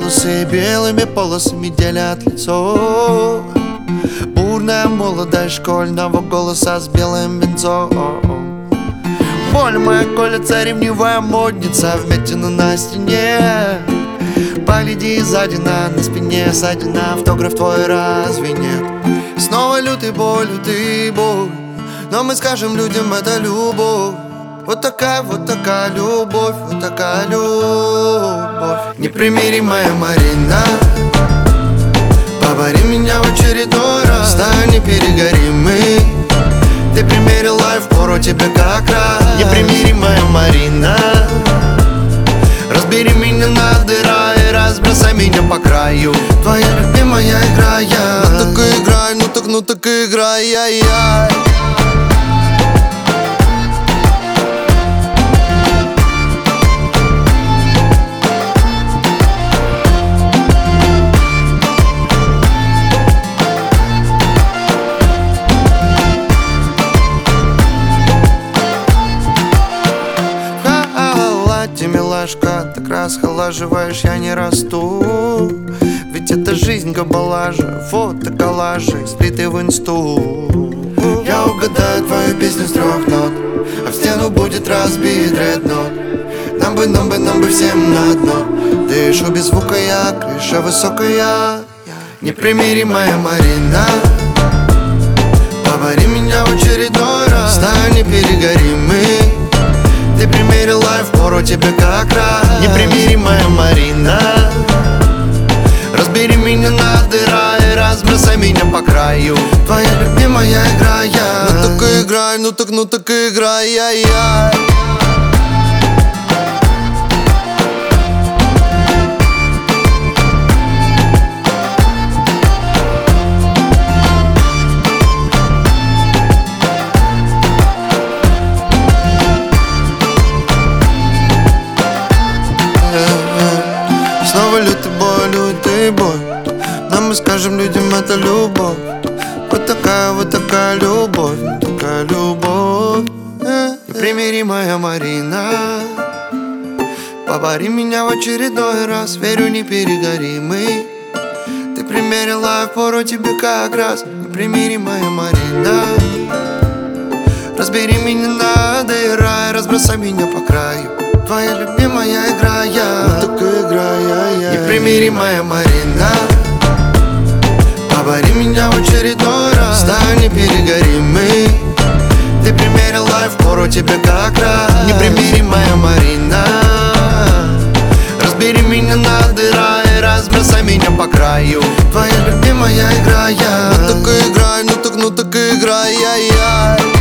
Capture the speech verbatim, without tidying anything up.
волосы белыми полосами делят лицо. Бурная молодость школьного голоса с белым бензом. Боль моя колется, ревнивая модница, вмятина на стене. Погляди сзади на, на спине ссадина, автограф твой разве нет? Снова лютый боль, лютый боль, но мы скажем людям, это любовь. Вот такая, вот такая любовь, вот такая любовь. Непримиримая Марина, побори меня в очередной раз. Стань, не перегори мы. Ты примерила и впору тебе как раз. Непримиримая Марина, разбери меня на дыра и разбросай меня по краю. Твоя любимая игра, я. Ну так и играй, ну так, ну так и играй, яй-яй. Милашка, так расхолаживаешь, я не расту. Ведь это жизнь габалажа, фото коллажи, слиты в инсту. Я угадаю твою песню с трех нот, а в стену будет разбит реднот. Нам бы, нам бы, нам бы всем на дно. Дышу без звука я, крыша высокая. Непримиримая Марина, побори меня в очередной раз. Стань, не перегори мы. Ты примерила и впору тебе как раз. Непримиримая Марина, разбери меня на дыра и разбросай меня по краю. Твоя любимая игра, я. Ну так и играй, ну так, ну так и играй, яй-яй. Снова лютый бой, лютый бой, но мы скажем людям, это любовь. Вот такая, вот такая любовь, такая любовь. Непримиримая Марина, побори меня в очередной раз. Верю, не перегори мы. Ты примерила, впору тебе как раз. Непримиримая Марина, разбери меня на дыра и разбросай меня по краю. Твоя любимая игра, я. Ну так и играй, я, я. Непримиримая Марина, побори меня в очередной раз. Стань, не перегори мы. Ты примерила и впору тебе как раз. Непримиримая Марина, разбери меня на дыра и разбросай меня по краю. Твоя любимая игра, я. Ну так и играй, ну так, ну так и играй, я, я.